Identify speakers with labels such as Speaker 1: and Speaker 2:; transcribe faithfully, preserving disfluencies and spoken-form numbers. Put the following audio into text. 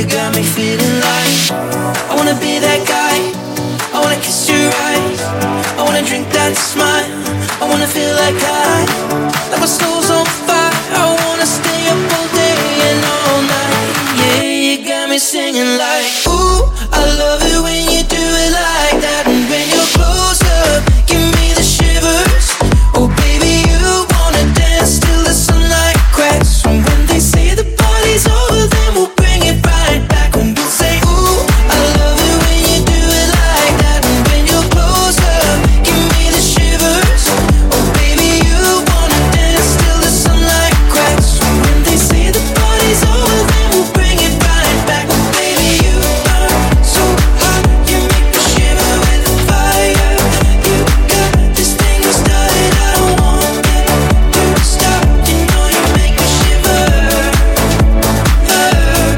Speaker 1: got me feeling like I wanna be that guy. I wanna kiss your eyes. I wanna drink that smile. I wanna feel like I, like my soul's on fire. I wanna stay up all day and all night. Yeah, you got me singing like